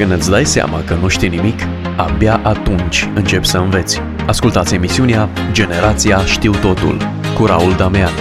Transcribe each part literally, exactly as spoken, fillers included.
Când îți dai seama că nu știi nimic, abia atunci începi să înveți. Ascultați emisiunea Generația Știu Totul cu Raul Damean.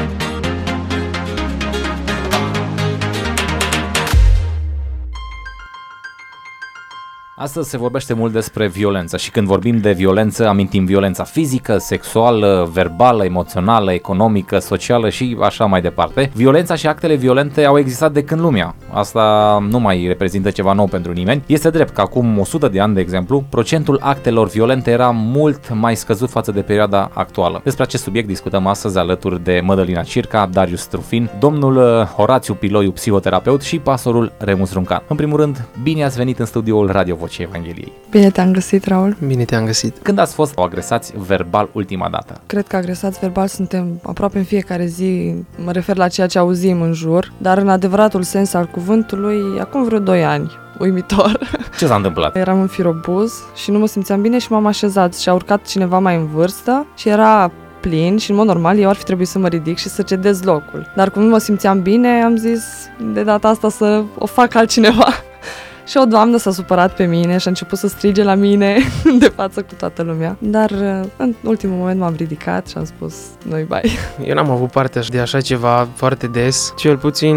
Astăzi se vorbește mult despre violență și când vorbim de violență amintim violența fizică, sexuală, verbală, emoțională, economică, socială și așa mai departe. Violența și actele violente au existat de când lumea. Asta nu mai reprezintă ceva nou pentru nimeni. Este drept că acum o sută de ani, de exemplu, procentul actelor violente era mult mai scăzut față de perioada actuală. Despre acest subiect discutăm astăzi alături de Mădălina Circa, Darius Trufin, domnul Horațiu Piloiu, psihoterapeut și pastorul Remus Runcan. În primul rând, bine ați venit în studioul Radio Vocea Evangheliei. Bine te-am găsit, Raul. Bine te-am găsit. Când ați fost agresați verbal ultima dată? Cred că agresați verbal suntem aproape în fiecare zi, mă refer la ceea ce auzim în jur, dar în adevăratul sens al cuvântului, acum vreo doi ani. Uimitor. Ce s-a întâmplat? Eram în firobuz și nu mă simțeam bine și m-am așezat și a urcat cineva mai în vârstă și era plin și în mod normal eu ar fi trebuit să mă ridic și să cedez locul. Dar cum nu mă simțeam bine, am zis de data asta să o fac altcineva. Și o doamnă s-a supărat pe mine și a început să strige la mine de față cu toată lumea. Dar în ultimul moment m-am ridicat și am spus noi bai. Eu n-am avut parte de așa ceva foarte des, cel puțin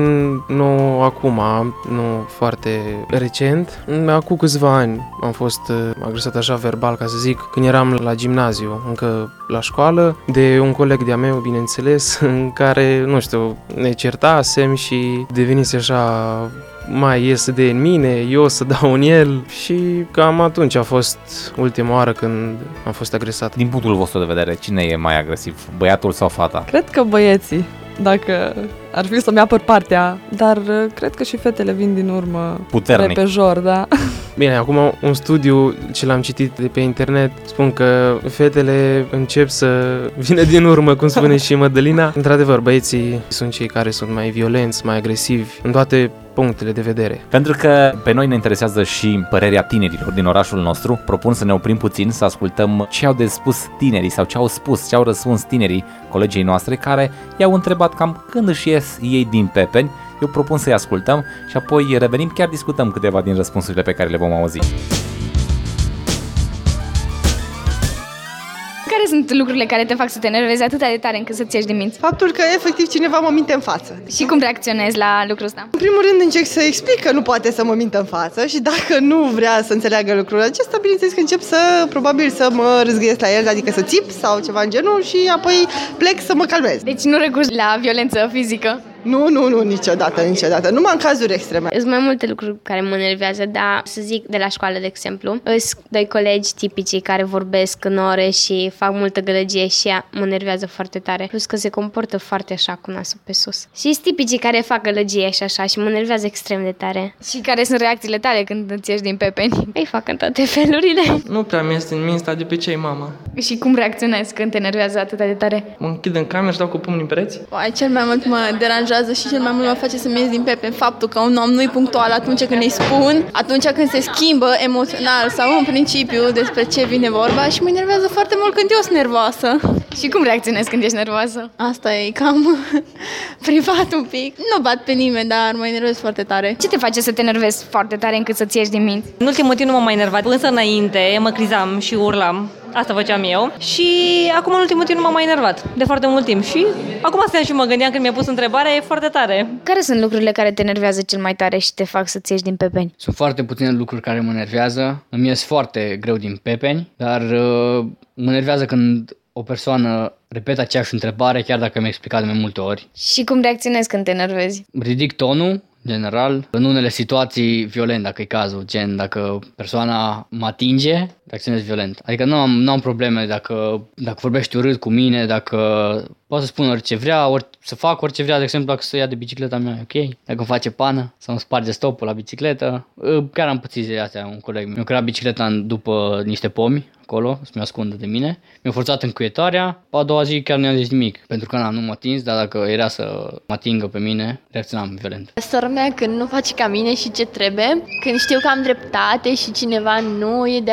nu acum, nu foarte recent. Acum câțiva ani am fost agresat așa verbal, ca să zic, când eram la gimnaziu, încă la școală, de un coleg de-a meu, bineînțeles, în care, nu știu, ne certasem și devenise așa mai iese de în mine, eu să dau în el și cam atunci a fost ultima oară când am fost agresat. Din punctul vostru de vedere, cine e mai agresiv, băiatul sau fata? Cred că băieții, dacă ar fi să-mi apăr partea, dar cred că și fetele vin din urmă puternic, repejor, da. Bine, acum un studiu ce l-am citit de pe internet spun că fetele încep să vină din urmă, cum spune și Mădălina. Într-adevăr, băieții sunt cei care sunt mai violenți, mai agresivi în toate punctele de vedere. Pentru că pe noi ne interesează și părerea tinerilor din orașul nostru, propun să ne oprim puțin, să ascultăm ce au de spus tinerii sau ce au spus, ce au răspuns tinerii colegii noastre care i-au întrebat cam când își ies ei din pepeni. Eu propun să-i ascultăm și apoi revenim, chiar discutăm câteva din răspunsurile pe care le vom auzi. Care sunt lucrurile care te fac să te enervezi atât de tare încât să-ți ieși din minți? Faptul că efectiv cineva mă minte în față. Și cum reacționezi la lucrul ăsta? În primul rând încerc să explic că nu poate să mă mintă în față și dacă nu vrea să înțeleagă lucrul acesta, bineînțeles că încep să, probabil, să mă râzgâiesc la el, adică să țip sau ceva în genul și apoi plec să mă calmez. Deci nu recurgi la violență fizică? Nu, nu, nu, niciodată, niciodată. Numai în cazuri extreme. Sunt mai multe lucruri care mă enervează, dar să zic de la școală, de exemplu. Sunt doi colegi tipici care vorbesc în ore și fac multă gălăgie și mă enervează foarte tare. Plus că se comportă foarte așa cu nasul pe sus. Și sunt tipicii care fac gălăgie și așa și mă enervează extrem de tare. Și care sunt reacțiile tale când îți ieși din pepeni? Îi fac în toate felurile. Nu prea mi este în mintea de pe cei, mama. Și cum reacționezi când te enervează atât de tare? Mă închid în cameră și dau cu pumnii în pereți. Oai, cel mai mult mă deranjează și cel mai mult mă face să-mi ies din pepe faptul că un om nu-i punctual atunci când îi spun, atunci când se schimbă emoțional sau în principiu despre ce vine vorba și mă enervează foarte mult când eu sunt nervoasă. Și cum reacționezi când ești nervoasă? Asta e cam privat un pic. Nu bat pe nimeni, dar mă enervez foarte tare. Ce te face să te enervezi foarte tare încât să-ți ieși din minți? În ultimul timp nu m-am mai enervat, însă înainte mă crizam și urlam. Asta făceam eu și acum în ultimul timp nu m-am mai enervat de foarte mult timp și acum stăteam și mă gândeam când mi-a pus întrebarea, e foarte tare. Care sunt lucrurile care te enervează cel mai tare și te fac să-ți ieși din pepeni? Sunt foarte puține lucruri care mă enervează, îmi ies foarte greu din pepeni, dar uh, mă enervează când o persoană repetă aceeași întrebare chiar dacă mi-a explicat de mai multe ori. Și cum reacționezi când te enervezi? Ridic tonul, general, în unele situații violent, dacă e cazul, gen dacă persoana mă atinge, reacționez violent. Adică nu am, nu am probleme dacă, dacă vorbește urât cu mine, dacă poate să spun orice vrea, ori, să fac orice vrea, de exemplu, dacă să ia de bicicleta mea, ok? Dacă îmi face pană sau îmi sparge stopul la bicicletă. Chiar am pățit de astea, un coleg mi-a creat bicicleta după niște pomi acolo, să mi ascundă de mine. Mi-a forțat încuietoarea, a doua zi chiar nu i-am zis nimic, pentru că na, nu mă atins, dar dacă era să mă atingă pe mine, reacționam violent. Sora mea când nu face ca mine și ce trebuie, când știu că am dreptate și cineva nu e de acord cu mine,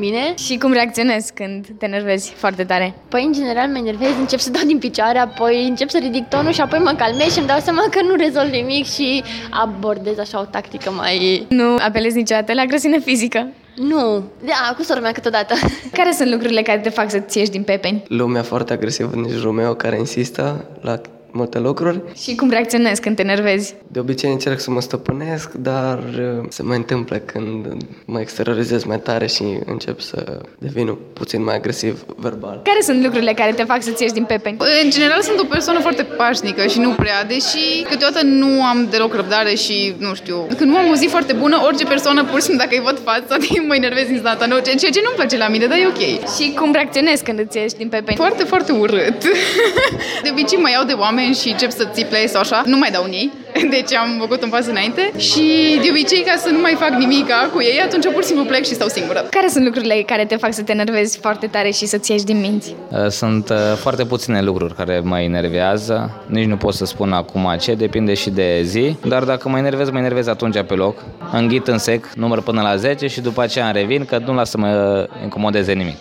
mine. Și cum reacționezi când te enervezi foarte tare? Păi, în general, mă enervez, încep să dau din picioare, apoi încep să ridic tonul și apoi mă calmez și îmi dau seama că nu rezolv nimic și abordez așa o tactică mai... Nu apelezi niciodată la agresiune fizică? Nu, da, cu sora mea câteodată. Care sunt lucrurile care te fac să-ți ieși din pepeni? Lumea foarte agresivă din jurul meu care insistă la multe lucruri. Și cum reacționezi când te enervezi? De obicei încerc să mă stăpânesc, dar se mai întâmplă când mă exteriorizez mai tare și încep să devin puțin mai agresiv verbal. Care sunt lucrurile care te fac să-ți ieși din pepeni? În general sunt o persoană foarte pașnică și nu prea, deși câteodată nu am deloc răbdare și, nu știu, când nu am o zi foarte bună, orice persoană, pur și simplu, dacă îi văd fața, mă enervez instantaneu, ceea ce nu-mi place la mine, dar e ok. Și cum reacționezi când îți ieși din pepeni? Foarte, foarte urât. De obicei mă iau de oameni și încep să țip la ei sau așa, nu mai dau în ei, deci am făcut un pas înainte și de obicei ca să nu mai fac nimica cu ei, atunci pur și simplu plec și stau singură. Care sunt lucrurile care te fac să te enervezi foarte tare și să-ți ieși din minți? Sunt foarte puține lucruri care mă enervează, nici nu pot să spun acum ce, depinde și de zi, dar dacă mă enervez, mă enervez atunci pe loc, înghit în sec, număr până la zece și după aceea îmi revin, că nu las să mă incomodeze nimic.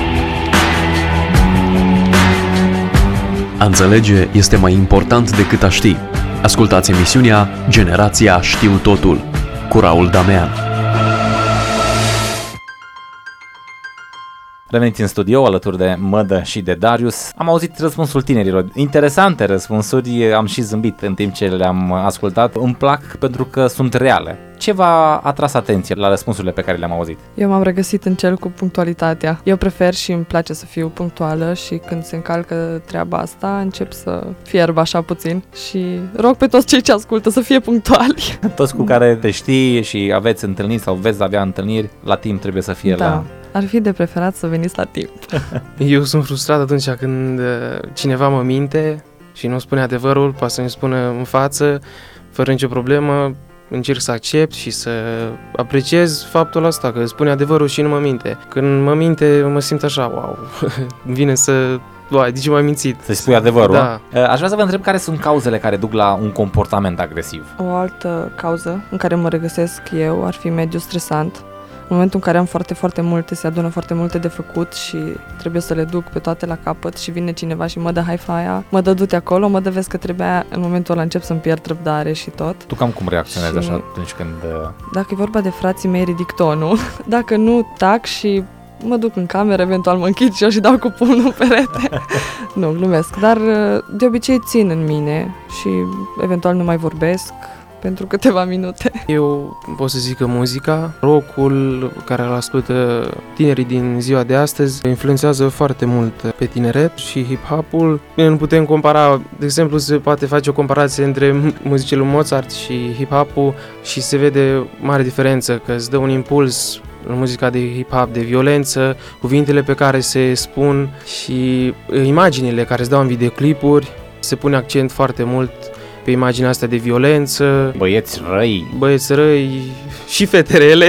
A înțelege este mai important decât a ști. Ascultați emisiunea Generația Știu Totul cu Raul Damean. Reveniți în studio alături de Mădă și de Darius. Am auzit răspunsul tinerilor. Interesante răspunsuri, am și zâmbit în timp ce le-am ascultat. Îmi plac pentru că sunt reale. Ce v-a atras atenție la răspunsurile pe care le-am auzit? Eu m-am regăsit în cel cu punctualitatea. Eu prefer și îmi place să fiu punctuală și când se încalcă treaba asta încep să fierb așa puțin și rog pe toți cei ce ascultă să fie punctuali. Toți cu care te știi și aveți întâlniri sau veți avea întâlniri, la timp trebuie să fie da. la... Ar fi de preferat să veniți la timp. Eu sunt frustrat atunci când cineva mă minte și nu spune adevărul, poate să-mi spună în față, fără nicio problemă, încerc să accept și să apreciez faptul ăsta, că spune adevărul și nu mă minte. Când mă minte, mă simt așa, wow, vine să... Uai, de ce m-ai mințit? Să-i spui adevărul. Da. Aș vrea să vă întreb care sunt cauzele care duc la un comportament agresiv. O altă cauză în care mă regăsesc eu ar fi mediul stresant. În momentul în care am foarte, foarte multe, se adună foarte multe de făcut și trebuie să le duc pe toate la capăt și vine cineva și mă dă hi-fi-aia, mă dă du-te acolo, mă dă vezi că trebuia, în momentul ăla încep să-mi pierd răbdare și tot. Tu cam cum reacționezi și așa atunci când... Dacă e vorba de frații mei, ridic tonul. Dacă nu, tac și mă duc în cameră, eventual mă închid și eu și dau cu pumnul în perete. Nu, glumesc, dar de obicei țin în mine și eventual nu mai vorbesc pentru câteva minute. Eu pot să zic că muzica, rock-ul care îl ascultă tinerii din ziua de astăzi influențează foarte mult pe tineret și hip-hopul. Bine, nu putem compara, de exemplu, se poate face o comparație între muzicile lui Mozart și hip-hopul și se vede mare diferență, că îți dă un impuls în muzica de hip-hop, de violență, cuvintele pe care se spun și imaginile care se dau în videoclipuri, se pune accent foarte mult pe imaginea asta de violență. Băieți răi. Băieți răi și feterele.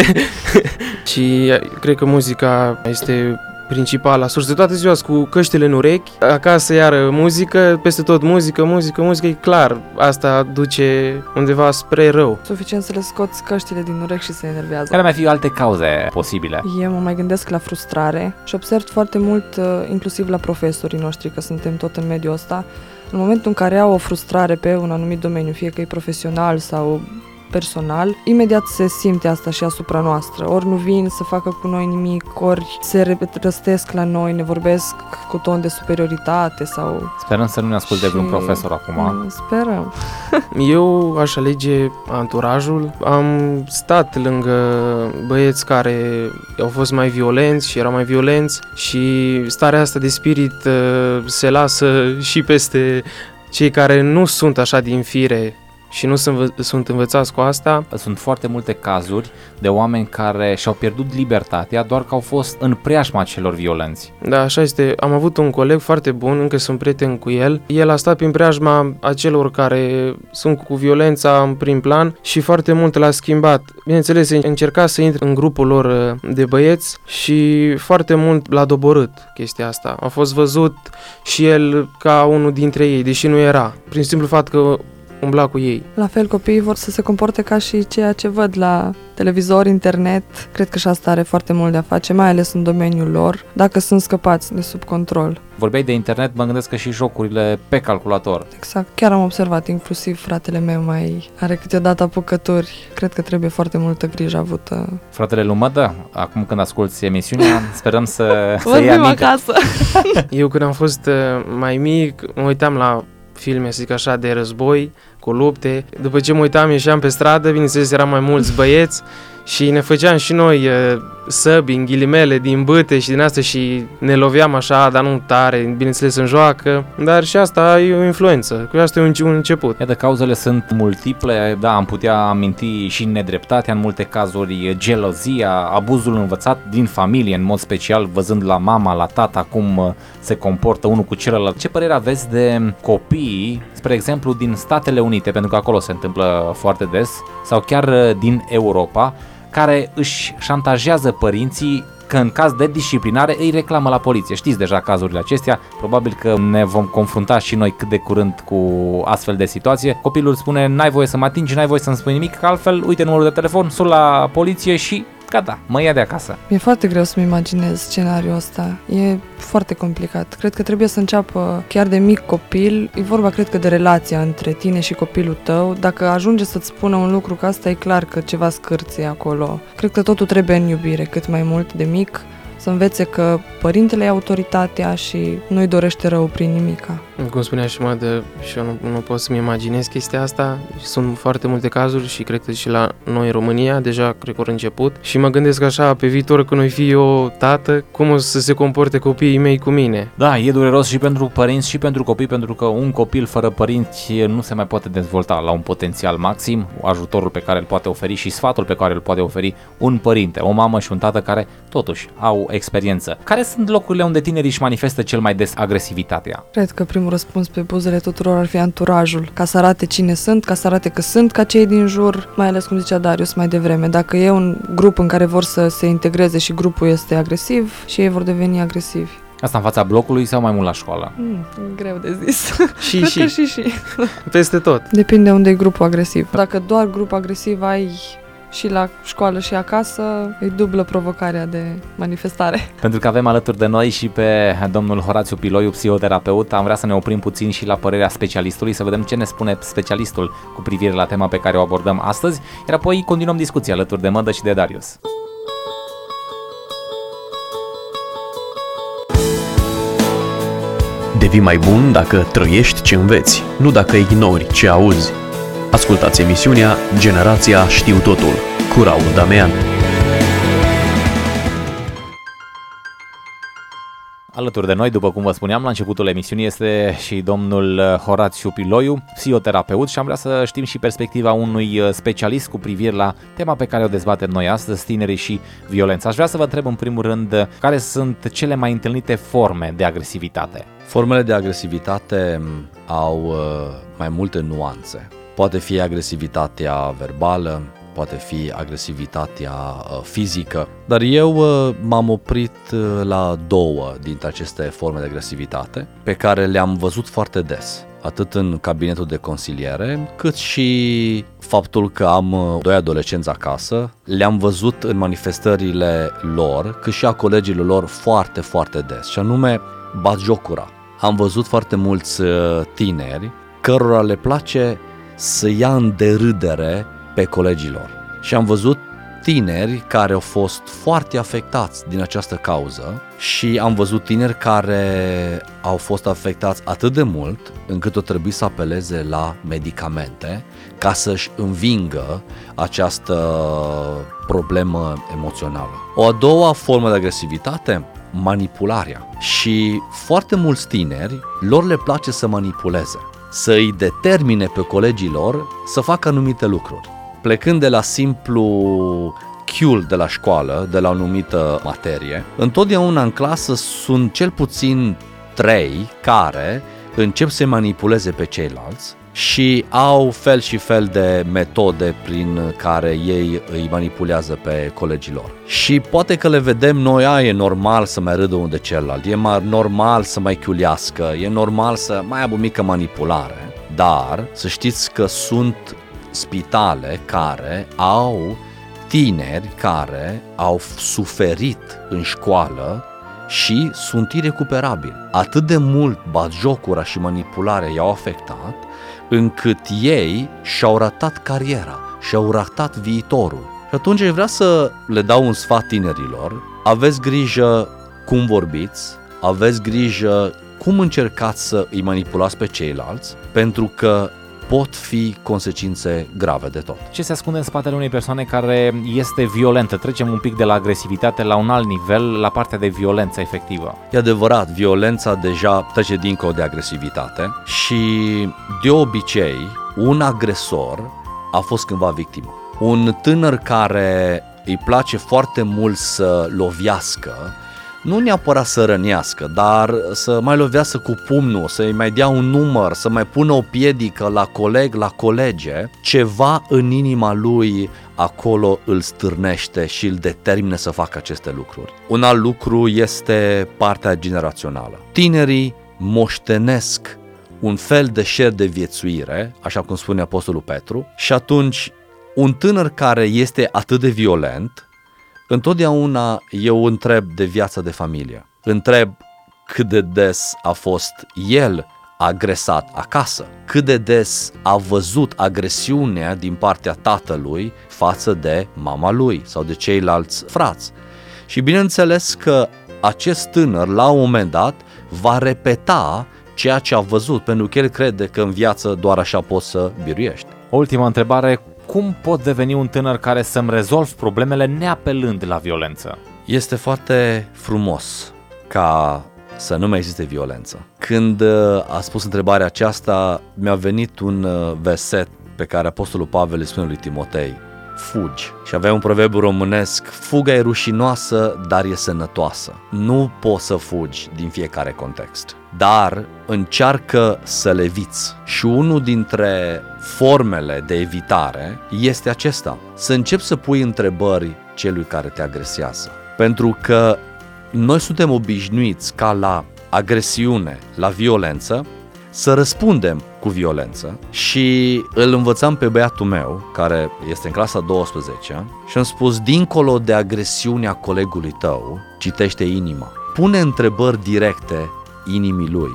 Și cred că muzica este principala sursă. Toată ziua cu căștile în urechi, acasă iară muzică, peste tot muzică, muzică, muzică, e clar. Asta duce undeva spre rău. Suficient să le scoți căștile din urechi și se enervează. Care mai fi alte cauze posibile? Eu mă mai gândesc la frustrare și observ foarte mult, inclusiv la profesorii noștri, că suntem tot în mediul ăsta. În momentul în care au o frustrare pe un anumit domeniu, fie că e profesional sau personal, imediat se simte asta și asupra noastră. Ori nu vin să facă cu noi nimic, ori se răstesc la noi, ne vorbesc cu ton de superioritate sau... Sperăm să nu ne asculte și... vreun profesor acum. Sperăm. Eu aș alege anturajul. Am stat lângă băieți care au fost mai violenți și erau mai violenți și starea asta de spirit se lasă și peste cei care nu sunt așa din fire și nu sunt, sunt învățați cu asta. Sunt foarte multe cazuri de oameni care și-au pierdut libertatea doar că au fost în preajma celor violenți. Da, așa este. Am avut un coleg foarte bun, încă sunt prieten cu el. El a stat prin preajma acelor care sunt cu violența în prim plan și foarte mult l-a schimbat. Bineînțeles, încerca să intre în grupul lor de băieți și foarte mult l-a doborât chestia asta. A fost văzut și el ca unul dintre ei, deși nu era. Prin simplu fapt că umbla cu ei. La fel, copiii vor să se comporte ca și ceea ce văd la televizor, internet. Cred că și asta are foarte mult de a face, mai ales în domeniul lor, dacă sunt scăpați de sub control. Vorbeai de internet, mă gândesc că și jocurile pe calculator. Exact, chiar am observat, inclusiv fratele meu mai are câteodată apucături. Cred că trebuie foarte multă grijă avută. Fratele lui Mădă, acum când asculti emisiunea, sperăm să, să iei aminte. Acasă. Eu când am fost mai mic, mă uitam la filme, să zic așa, de război, cu lupte. După ce mă uitam, ieșeam pe stradă, bineînțeles, eram mai mulți băieți și ne făceam și noi uh, săbi, în ghilimele, din bâte și din asta și ne loveam așa, dar nu tare, bineînțeles în joacă, dar și asta e o influență, cu asta e un, un început. Iată, cauzele sunt multiple, da, am putea aminti și nedreptatea în multe cazuri, gelozia, abuzul învățat din familie, în mod special, văzând la mama, la tata cum se comportă unul cu celălalt. Ce părere aveți de copiii, spre exemplu, din Statele Unite, pentru că acolo se întâmplă foarte des, sau chiar din Europa, care își șantajează părinții că în caz de disciplinare îi reclamă la poliție. Știți deja cazurile acestea, probabil că ne vom confrunta și noi cât de curând cu astfel de situație. Copilul spune, n-ai voie să mă atingi, n-ai voie să-mi spui nimic, că altfel, uite numărul de telefon, sun la poliție și gata, mă ia de acasă. Mi-e foarte greu să-mi imaginez scenariul ăsta. E foarte complicat. Cred că trebuie să înceapă chiar de mic copil. E vorba, cred că, de relația între tine și copilul tău. Dacă ajunge să-ți spună un lucru, că asta e clar că ceva scârție acolo. Cred că totul trebuie în iubire, cât mai mult de mic. Să învețe că părintele e autoritatea și nu-i dorește rău prin nimica. Cum spunea și Mădă, și eu nu, nu pot să-mi imaginez chestia asta. Sunt foarte multe cazuri și cred că și la noi în România, deja cred că au început. Și mă gândesc așa, pe viitor, când o fi eu tată, cum o să se comporte copiii mei cu mine. Da, e dureros și pentru părinți și pentru copii, pentru că un copil fără părinți nu se mai poate dezvolta la un potențial maxim. Ajutorul pe care îl poate oferi și sfatul pe care îl poate oferi un părinte, o mamă și un tată care totuși au experiență. Care sunt locurile unde tinerii își manifestă cel mai des agresivitatea? Cred că primul răspuns pe buzele tuturor ar fi anturajul, ca să arate cine sunt, ca să arate că sunt ca cei din jur, mai ales cum zicea Darius mai devreme. Dacă e un grup în care vor să se integreze și grupul este agresiv, și ei vor deveni agresivi. Asta în fața blocului sau mai mult la școală? Mm, greu de zis. Și, Cred și. că și, și. Peste tot. Depinde unde e grupul agresiv. Dacă doar grup agresiv ai și la școală și acasă, e dublă provocarea de manifestare. Pentru că avem alături de noi și pe domnul Horațiu Piloiu, psihoterapeut, am vrea să ne oprim puțin și la părerea specialistului, să vedem ce ne spune specialistul cu privire la tema pe care o abordăm astăzi, iar apoi continuăm discuția alături de Mădă și de Darius. Devii mai bun dacă trăiești ce înveți, nu dacă ignori ce auzi. Ascultați emisiunea Generația Știu Totul cu Raul Damean. Alături de noi, după cum vă spuneam la începutul emisiunii, este și domnul Horațiu Piloiu, psihoterapeut, și am vrea să știm și perspectiva unui specialist cu privire la tema pe care o dezbatem noi astăzi, tinerii și violența. Aș vrea să vă întreb în primul rând care sunt cele mai întâlnite forme de agresivitate. Formele de agresivitate au mai multe nuanțe. Poate fi agresivitatea verbală, poate fi agresivitatea fizică, dar eu m-am oprit la două dintre aceste forme de agresivitate pe care le-am văzut foarte des, atât în cabinetul de consiliere, cât și faptul că am doi adolescenți acasă, le-am văzut în manifestările lor, cât și a colegilor lor foarte, foarte des, și anume batjocura. Am văzut foarte mulți tineri cărora le place să ia în derâdere pe colegilor. Și am văzut tineri care au fost foarte afectați din această cauză și am văzut tineri care au fost afectați atât de mult încât o trebuie să apeleze la medicamente ca să-și învingă această problemă emoțională. O a doua formă de agresivitate, manipularea. Și foarte mulți tineri lor le place să manipuleze, să îi determine pe colegii lor să facă anumite lucruri. Plecând de la simplu cue de la școală, de la o anumită materie, întotdeauna în clasă sunt cel puțin trei care încep să manipuleze pe ceilalți și au fel și fel de metode prin care ei îi manipulează pe colegii lor. Și poate că le vedem noi, a, e normal să mai râdă unul de celălalt, e normal să mai chiulească, e normal să mai aibă o mică manipulare. Dar să știți că sunt spitale care au tineri care au suferit în școală și sunt irecuperabili. Atât de mult batjocura și manipularea i-au afectat, încât ei și-au ratat cariera, și-au ratat viitorul. Și atunci aș vrea să le dau un sfat tinerilor: aveți grijă cum vorbiți, aveți grijă cum încercați să îi manipulați pe ceilalți, pentru că pot fi consecințe grave de tot. Ce se ascunde în spatele unei persoane care este violentă? Trecem un pic de la agresivitate la un alt nivel, la partea de violență efectivă. E adevărat, violența deja trece dincolo de agresivitate și de obicei un agresor a fost cândva victimă. Un tânăr care îi place foarte mult să lovească, nu neapărat să rănească, dar să mai lovească cu pumnul, să-i mai dea un număr, să mai pună o piedică la coleg, la colege, ceva în inima lui acolo îl stârnește și îl determină să facă aceste lucruri. Un alt lucru este partea generațională. Tinerii moștenesc un fel de șer de viețuire, așa cum spune Apostolul Petru, și atunci un tânăr care este atât de violent, întotdeauna eu întreb de viața de familie, întreb cât de des a fost el agresat acasă, cât de des a văzut agresiunea din partea tatălui față de mama lui sau de ceilalți frați. Și bineînțeles că acest tânăr la un moment dat va repeta ceea ce a văzut, pentru că el crede că în viață doar așa poți să biruiești. O ultimă întrebare: cum pot deveni un tânăr care să-mi rezolv problemele neapelând la violență? Este foarte frumos ca să nu mai existe violență. Când a spus întrebarea aceasta, mi-a venit un verset pe care Apostolul Pavel îi spune lui Timotei: fugi. Și avea un proverbiu românesc: fuga e rușinoasă, dar e sănătoasă. Nu poți să fugi din fiecare context, dar încearcă să le eviți. Și unul dintre formele de evitare este acesta: să începi să pui întrebări celui care te agresează. Pentru că noi suntem obișnuiți ca la agresiune, la violență, să răspundem cu violență și îl învățam pe băiatul meu, care este în clasa a douăsprezecea, și am spus: dincolo de agresiunea colegului tău, citește inima. Pune întrebări directe inimii lui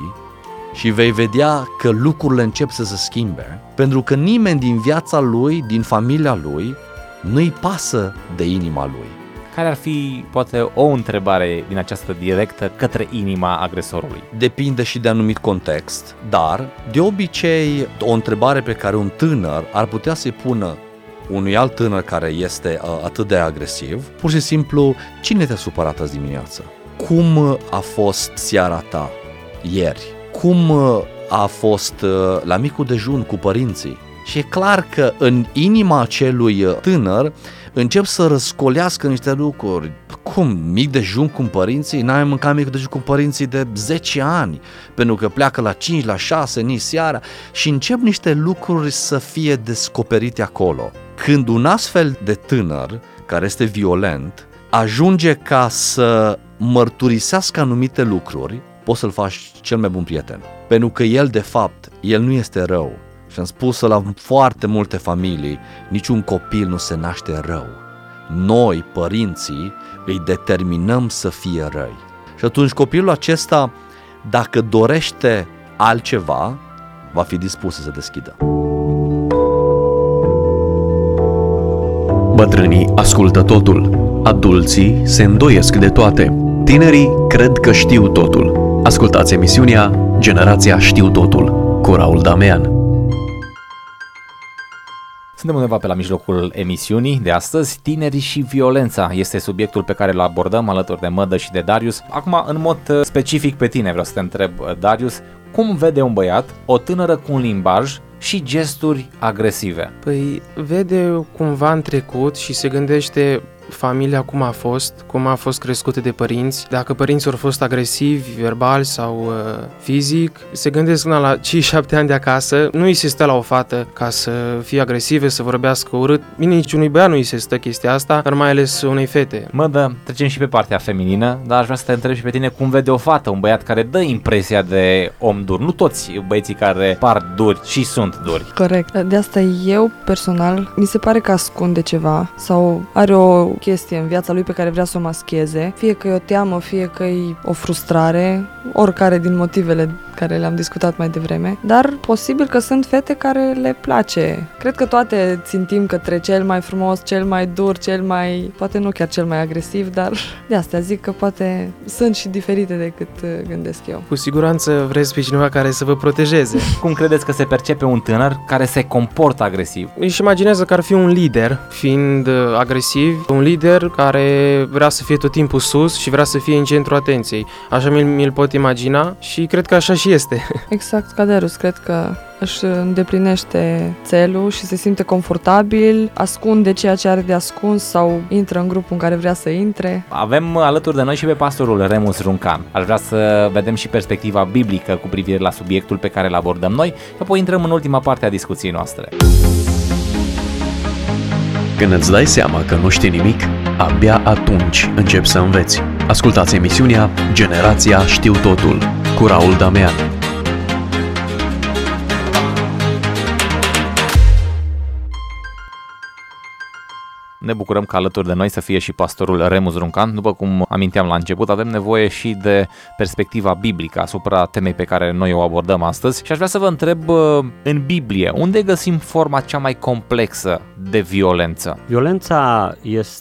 și vei vedea că lucrurile încep să se schimbe, pentru că nimeni din viața lui, din familia lui, nu-i pasă de inima lui. Care ar fi, poate, o întrebare din această directă către inima agresorului? Depinde și de anumit context, dar, de obicei, o întrebare pe care un tânăr ar putea să-i pună unui alt tânăr care este uh, atât de agresiv, pur și simplu: cine te-a supărat azi dimineață? Cum a fost seara ta ieri? Cum a fost uh, la micul dejun cu părinții? Și e clar că în inima acelui tânăr încep să răscolească niște lucruri. Cum? Mic dejun cu părinții? N-ai mâncat mic dejun cu părinții de zece ani, pentru că pleacă la cinci, la șase, nici seara, și încep niște lucruri să fie descoperite acolo. Când un astfel de tânăr, care este violent, ajunge ca să mărturisească anumite lucruri, poți să-l faci cel mai bun prieten. Pentru că el, de fapt, el nu este rău. Și am spus la foarte multe familii: niciun copil nu se naște rău. Noi, părinții, îi determinăm să fie răi. Și atunci copilul acesta, dacă dorește altceva, va fi dispus să se deschidă. Bătrânii ascultă totul, adulții se îndoiesc de toate, tinerii cred că știu totul. Ascultați emisiunea Generația Știu Totul cu Raul Damean. Suntem undeva pe la mijlocul emisiunii de astăzi. Tinerii și violența este subiectul pe care îl abordăm alături de Mădă și de Darius. Acum, în mod specific pe tine vreau să te întreb, Darius, cum vede un băiat o tânără cu un limbaj și gesturi agresive? Păi vede cumva în trecut și se gândește: familia cum a fost, cum a fost crescută de părinți. Dacă părinții au fost agresivi, verbal sau uh, fizic, se gândesc na, la cinci șapte ani de acasă, nu îi se stă la o fată ca să fie agresive, să vorbească urât. Bine, nici unui băiat nu îi se stă chestia asta, dar mai ales unei fete. Mă, da, trecem și pe partea feminină, dar aș vrea să te întreb și pe tine cum vede o fată, un băiat care dă impresia de om dur. Nu toți băieții care par duri și sunt duri. Corect. De asta eu, personal, mi se pare că ascunde ceva sau are o chestie în viața lui pe care vrea să o mascheze, fie că e o teamă, fie că e o frustrare, oricare din motivele care le-am discutat mai devreme, dar posibil că sunt fete care le place. Cred că toate țintim către cel mai frumos, cel mai dur, cel mai, poate nu chiar cel mai agresiv, dar de asta zic că poate sunt și diferite decât gândesc eu. Cu siguranță vreți pe cineva care să vă protejeze. Cum credeți că se percepe un tânăr care se comportă agresiv? Își imaginează că ar fi un lider, fiind agresiv, un lider care vrea să fie tot timpul sus și vrea să fie în centrul atenției. Așa mi-l, mi-l pot imagina și cred că așa și este. Exact ca Derus, cred că își îndeplinește țelul și se simte confortabil, ascunde ceea ce are de ascuns sau intră în grupul în care vrea să intre. Avem alături de noi și pe pastorul Remus Runcan. Aș vrea să vedem și perspectiva biblică cu privire la subiectul pe care îl abordăm noi și apoi intrăm în ultima parte a discuției noastre. Când îți dai seama că nu știi nimic, abia atunci începi să înveți. Ascultați emisiunea Generația Știu Totul cu Raul Damean. Ne bucurăm că alături de noi să fie și pastorul Remus Runcan. După cum aminteam la început, avem nevoie și de perspectiva biblică asupra temei pe care noi o abordăm astăzi și aș vrea să vă întreb, în Biblie, unde găsim forma cea mai complexă de violență? Violența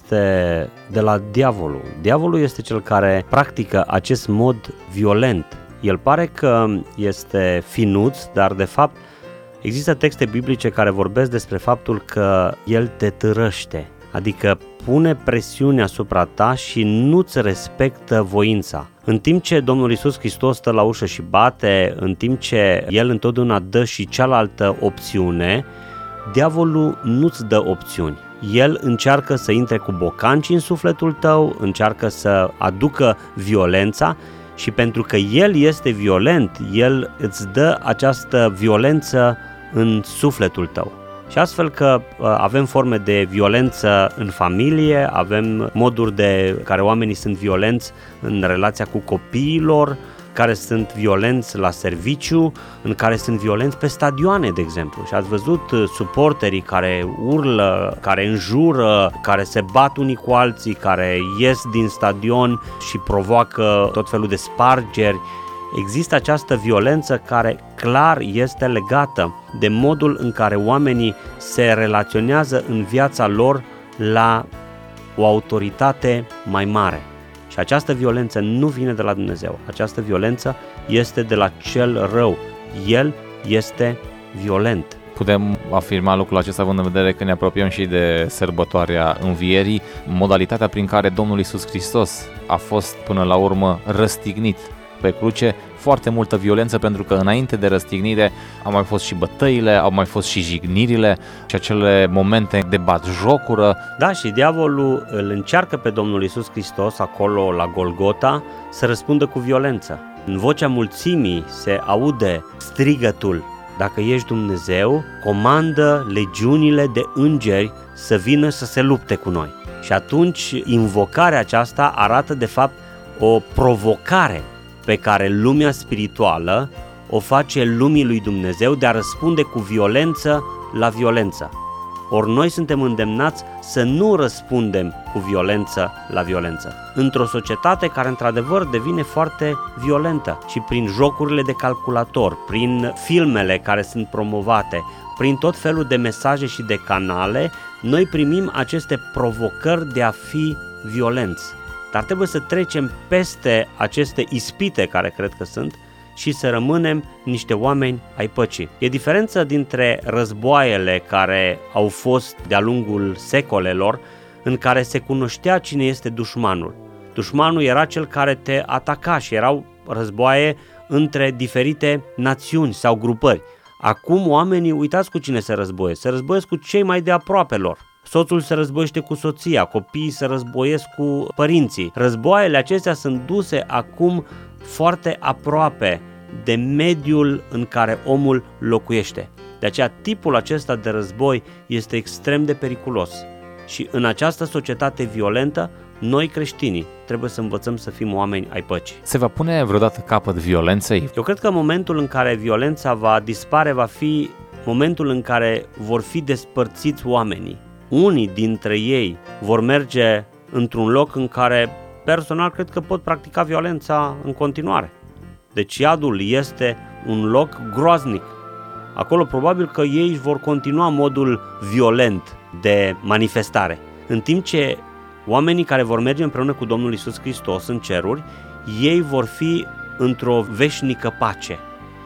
este de la diavolul. Diavolul este cel care practică acest mod violent. El pare că este finuț, dar de fapt există texte biblice care vorbesc despre faptul că el te târăște. Adică pune presiune asupra ta și nu-ți respectă voința. În timp ce Domnul Iisus Hristos stă la ușă și bate, în timp ce El întotdeauna dă și cealaltă opțiune, diavolul nu-ți dă opțiuni. El încearcă să intre cu bocanci în sufletul tău, încearcă să aducă violența și pentru că El este violent, El îți dă această violență în sufletul tău. Și astfel că avem forme de violență în familie, avem moduri de care oamenii sunt violenți în relația cu copiilor, care sunt violenți la serviciu, în care sunt violenți pe stadioane, de exemplu. Și ați văzut suporterii care urlă, care înjură, care se bat unii cu alții, care ies din stadion și provoacă tot felul de spargeri. Există această violență care clar este legată de modul în care oamenii se relaționează în viața lor la o autoritate mai mare. Și această violență nu vine de la Dumnezeu. Această violență este de la cel rău. El este violent. Putem afirma lucrul acesta având în vedere că ne apropiem și de sărbătoarea Învierii, modalitatea prin care Domnul Iisus Hristos a fost până la urmă răstignit pe cruce, foarte multă violență, pentru că înainte de răstignire au mai fost și bătăile, au mai fost și jignirile și acele momente de batjocură. Da, și diavolul îl încearcă pe Domnul Iisus Hristos acolo la Golgota să răspundă cu violență. În vocea mulțimii se aude strigătul: dacă ești Dumnezeu, comandă legiunile de îngeri să vină să se lupte cu noi. Și atunci invocarea aceasta arată de fapt o provocare pe care lumea spirituală o face lumii lui Dumnezeu de a răspunde cu violență la violență. Ori noi suntem îndemnați să nu răspundem cu violență la violență. Într-o societate care într-adevăr devine foarte violentă și prin jocurile de calculator, prin filmele care sunt promovate, prin tot felul de mesaje și de canale, noi primim aceste provocări de a fi violenți. Dar trebuie să trecem peste aceste ispite care cred că sunt și să rămânem niște oameni ai păcii. E diferență dintre războaiele care au fost de-a lungul secolelor, în care se cunoștea cine este dușmanul. Dușmanul era cel care te ataca și erau războaie între diferite națiuni sau grupări. Acum oamenii, uitați cu cine se războie, se războiesc cu cei mai de aproape lor. soțul se războiește cu soția, copiii se războiesc cu părinții. Războaiele acestea sunt duse acum foarte aproape de mediul în care omul locuiește. De aceea tipul acesta de război este extrem de periculos. Și în această societate violentă, noi creștinii trebuie să învățăm să fim oameni ai păcii. Se va pune vreodată capăt violenței? Eu cred că momentul în care violența va dispare va fi momentul în care vor fi despărțiți oamenii. Unii dintre ei vor merge într-un loc în care personal cred că pot practica violența în continuare. Deci iadul este un loc groaznic. Acolo probabil că ei vor continua modul violent de manifestare. În timp ce oamenii care vor merge împreună cu Domnul Iisus Hristos în ceruri, ei vor fi într-o veșnică pace.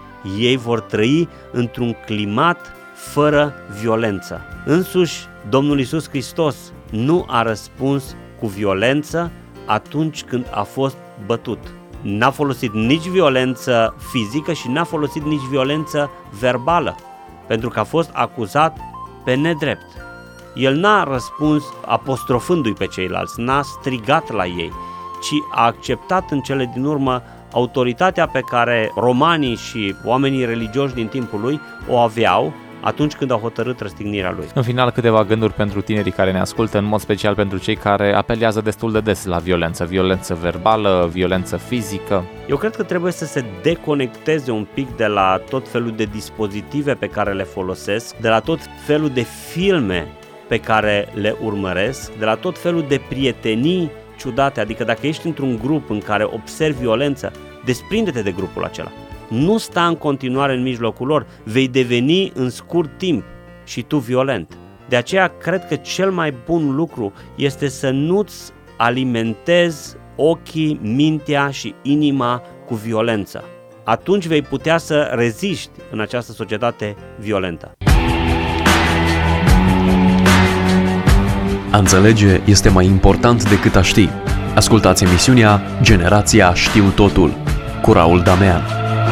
Ei vor trăi într-un climat fără violență. Însuși, Domnul Iisus Hristos nu a răspuns cu violență atunci când a fost bătut. N-a folosit nici violență fizică și n-a folosit nici violență verbală, pentru că a fost acuzat pe nedrept. El n-a răspuns apostrofându-i pe ceilalți, n-a strigat la ei, ci a acceptat în cele din urmă autoritatea pe care romanii și oamenii religioși din timpul lui o aveau atunci când au hotărât răstignirea lui. În final, câteva gânduri pentru tinerii care ne ascultă, în mod special pentru cei care apelează destul de des la violență, violență verbală, violență fizică. Eu cred că trebuie să se deconecteze un pic de la tot felul de dispozitive pe care le folosesc, de la tot felul de filme pe care le urmăresc, de la tot felul de prietenii ciudate, adică dacă ești într-un grup în care observi violență, desprinde-te de grupul acela. Nu sta în continuare în mijlocul lor, vei deveni în scurt timp și tu violent. De aceea cred că cel mai bun lucru este să nu-ți alimentezi ochii, mintea și inima cu violență. Atunci vei putea să reziști în această societate violentă. A înțelege este mai important decât a ști. Ascultați emisiunea Generația Știu Totul cu Raul Damean.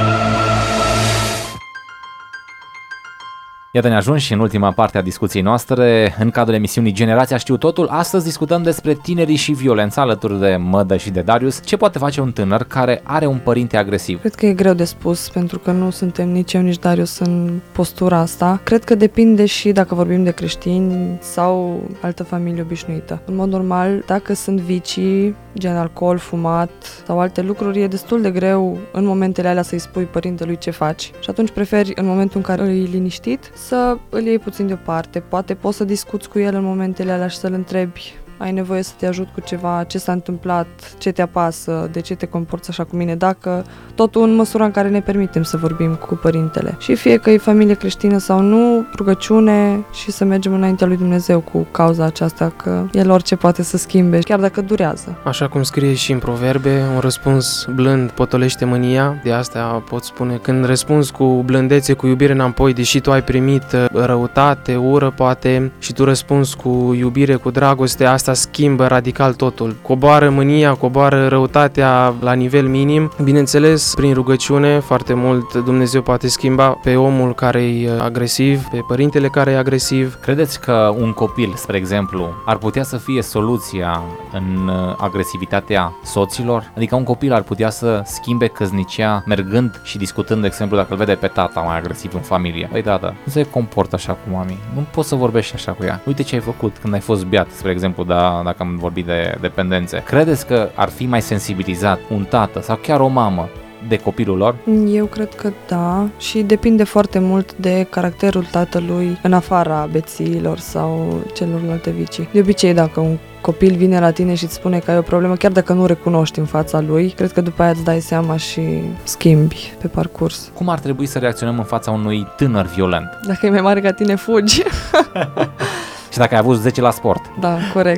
Iată, ne ajungi și în ultima parte a discuției noastre, în cadrul emisiunii Generația Știu Totul. Astăzi discutăm despre tinerii și violența alături de Mădă și de Darius. Ce poate face un tânăr care are un părinte agresiv? Cred că e greu de spus, pentru că nu suntem nici eu, nici Darius în postura asta. Cred că depinde și dacă vorbim de creștini sau altă familie obișnuită. În mod normal, dacă sunt vicii, gen alcool, fumat sau alte lucruri, e destul de greu în momentele alea să-i spui părintelui ce faci. Și atunci preferi, în momentul în care îi liniștit, să îl iei puțin deoparte. Poate poți să discuți cu el în momentele alea și să-l întrebi: ai nevoie să te ajut cu ceva, ce s-a întâmplat, ce te apasă, de ce te comporți așa cu mine, dacă totul în măsura în care ne permitem să vorbim cu părintele. Și fie că e familie creștină sau nu, rugăciune și să mergem înaintea lui Dumnezeu cu cauza aceasta, că El orice poate să schimbe, chiar dacă durează. Așa cum scrie și în proverbe, un răspuns blând potolește mânia. De asta pot spune, când răspunzi cu blândețe, cu iubire înapoi, deși tu ai primit răutate, ură poate, și tu răspunzi cu iubire, cu dragoste, asta schimbă radical totul. Coboară mânia, coboară răutatea la nivel minim. Bineînțeles, prin rugăciune, foarte mult Dumnezeu poate schimba pe omul care e agresiv, pe părintele care e agresiv. Credeți că un copil, spre exemplu, ar putea să fie soluția în agresivitatea soților? Adică un copil ar putea să schimbe căsnicia mergând și discutând, de exemplu, dacă îl vede pe tata mai agresiv în familie. Păi tata, nu se comportă așa cu mami, nu poți să vorbești așa cu ea. Uite ce ai făcut când ai fost beat, spre exemplu, da, dacă am vorbit de dependențe. Credeți că ar fi mai sensibilizat un tată sau chiar o mamă de copilul lor? Eu cred că da, și depinde foarte mult de caracterul tatălui în afara bețiilor sau celorlalte vicii. De obicei, dacă un copil vine la tine și îți spune că ai o problemă, chiar dacă nu recunoști în fața lui, cred că după aia îți dai seama și schimbi pe parcurs. Cum ar trebui să reacționăm în fața unui tânăr violent? Dacă e mai mare ca tine, fugi. Și dacă ai avut zece la sport. Da, corect.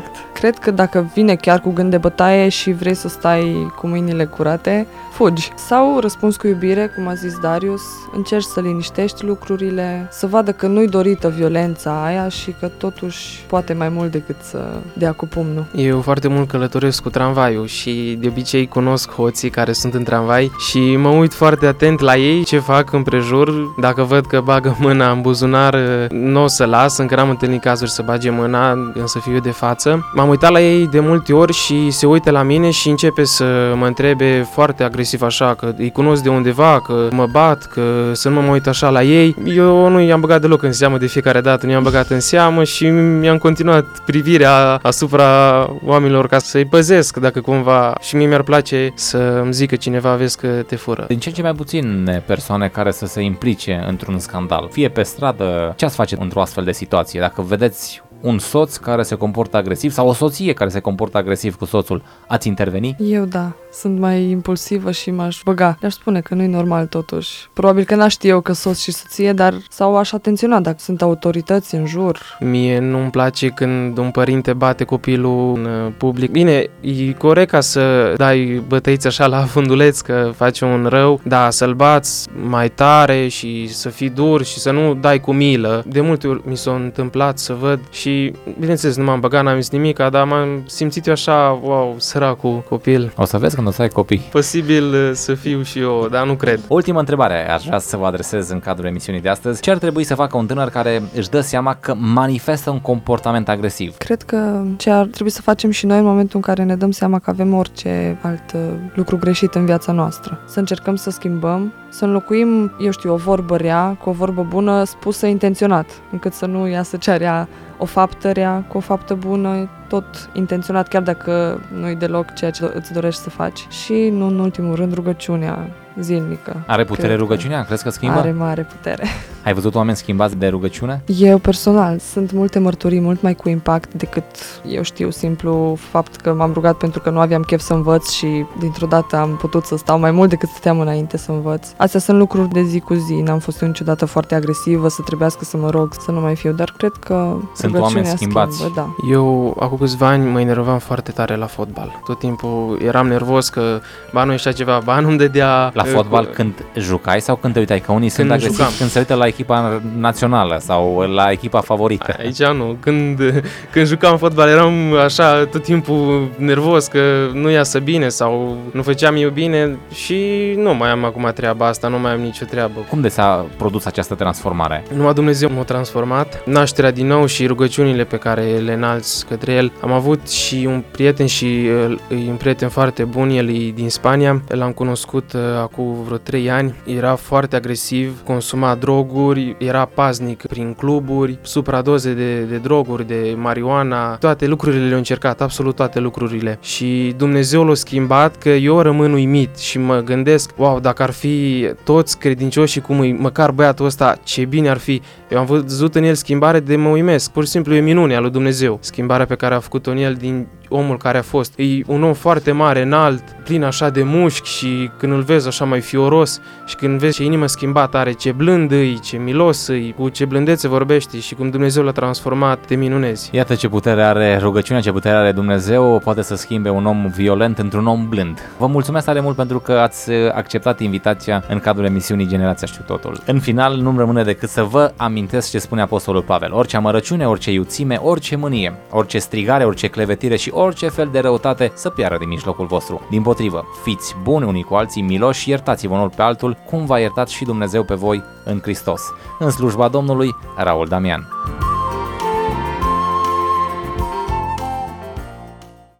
Cred că dacă vine chiar cu gând de bătaie și vrei să stai cu mâinile curate, fugi. Sau răspunzi cu iubire, cum a zis Darius, încerci să liniștești lucrurile, să vadă că nu-i dorită violența aia și că totuși poate mai mult decât să dea cu pumnul. Eu foarte mult călătoresc cu tramvaiul și de obicei cunosc hoții care sunt în tramvai și mă uit foarte atent la ei, ce fac împrejur. Dacă văd că bagă mâna în buzunar, nu o să las, încă n-am întâlnit cazuri să bage mâna, însă fiu eu de față. M-am uitat la ei de multe ori și se uită la mine și începe să mă întrebe foarte agresiv așa, că îi cunosc de undeva, că mă bat, că să nu mă uit așa la ei. Eu nu i-am băgat deloc în seamă de fiecare dată, nu i-am băgat în seamă și mi-am continuat privirea asupra oamenilor ca să-i păzesc dacă cumva, și mie mi-ar place să îmi zică cineva, vezi că te fură. Din ce în ce mai puține persoane care să se implice într-un scandal, fie pe stradă, ce ați face într-o astfel de situație? Dacă vedeți un soț care se comportă agresiv sau o soție care se comportă agresiv cu soțul, ați interveni? Eu da, sunt mai impulsivă și m-aș băga. Le-aș spune că nu-i normal totuși. Probabil că n-aș ști eu că soț și soție, dar sau aș atenționa dacă sunt autorități în jur. Mie nu-mi place când un părinte bate copilul în public. Bine, e corect ca să dai bătăiți așa la funduleț că faci un rău, da, să-l bați mai tare și să fii dur și să nu dai cu milă. De multe ori mi s-a întâmplat să văd și Și, bineînțeles, nu m-am băgat, n-am zis nimic, dar m-am simțit eu așa, wow, săracul copil. O să vezi când o să ai copii. Posibil să fiu și eu, dar nu cred. Ultima întrebare aș vrea să vă adresez în cadrul emisiunii de astăzi. Ce ar trebui să facă un tânăr care își dă seama că manifestă un comportament agresiv? Cred că ce ar trebui să facem și noi în momentul în care ne dăm seama că avem orice alt lucru greșit în viața noastră. Să încercăm să schimbăm, să înlocuim, eu știu, o vorbă rea cu o vorbă bună spusă intenționat, încât să nu iasă cea rea, o faptă rea cu o faptă bună, tot intenționat, chiar dacă nu-i deloc ceea ce îți dorești să faci. Și nu în ultimul rând rugăciunea zilnică. Are putere Cred rugăciunea? Că Crezi că schimbă? are mare putere. Ai văzut oameni schimbați de rugăciune? Eu personal sunt multe mărturii mult mai cu impact decât, eu știu, simplu fapt că m-am rugat pentru că nu aveam chef să învăț și dintr-o dată am putut să stau mai mult decât stăteam înainte să învăț. Astea sunt lucruri de zi cu zi, n-am fost eu niciodată foarte agresivă, să trebuiască să mă rog să nu mai fiu, dar cred că sunt oameni schimbați. Schimbă, da. Eu acum câțiva ani mă enervam foarte tare la fotbal. Tot timpul eram nervos că ba nu ieșea ceva, ba nu-mi dădea. La fotbal când jucai sau când te uitai? Că unii când sunt agresivi jucam. când se uită la echipa națională sau la echipa favorită. Aici nu. Când, când jucam fotbal eram așa tot timpul nervos că nu iasă bine sau nu făceam eu bine și nu mai am acum treaba asta, nu mai am nicio treabă. Cum de s-a produs această transformare? Numai Dumnezeu m-a transformat. Nașterea din nou și rugăciunile pe care le înalți către El. Am avut și un prieten și e un prieten foarte bun, el e din Spania. L-am cunoscut uh, acum vreo trei ani. Era foarte agresiv, consuma droguri, era paznic prin cluburi, supradoze de, de droguri, de marijuana, toate lucrurile le-au încercat, absolut toate lucrurile. Și Dumnezeu l-a schimbat că eu rămân uimit și mă gândesc, wow, dacă ar fi toți credincioși cum e, măcar băiatul ăsta, ce bine ar fi. Eu am văzut în el schimbare de mă uimesc, pur și simplu e minunea lui Dumnezeu. Schimbarea pe care a făcut-o în el din omul care a fost. E un om foarte mare, înalt, plin așa de mușchi și când îl vezi așa mai fioros și când vezi ce inimă schimbată are, ce blând îi, ce milos îi, cu ce blândețe vorbește și cum Dumnezeu l-a transformat, te minunezi. Iată ce putere are rugăciunea, ce putere are Dumnezeu, poate să schimbe un om violent într-un om blând. Vă mulțumesc tare mult pentru că ați acceptat invitația în cadrul emisiunii Generația Știu Totul. În final, nu-mi rămâne decât să vă amintesc ce spune Apostolul Pavel. Orice amărăciune, orice iuțime, orice mânie, orice strigare, orice clevetire și orice fel de răutate să piară din mijlocul vostru. Dimpotrivă, fiți buni unii cu alții, miloși, iertați-vă unul pe altul, cum v-a iertat și Dumnezeu pe voi în Hristos. În slujba Domnului, Raul Damian.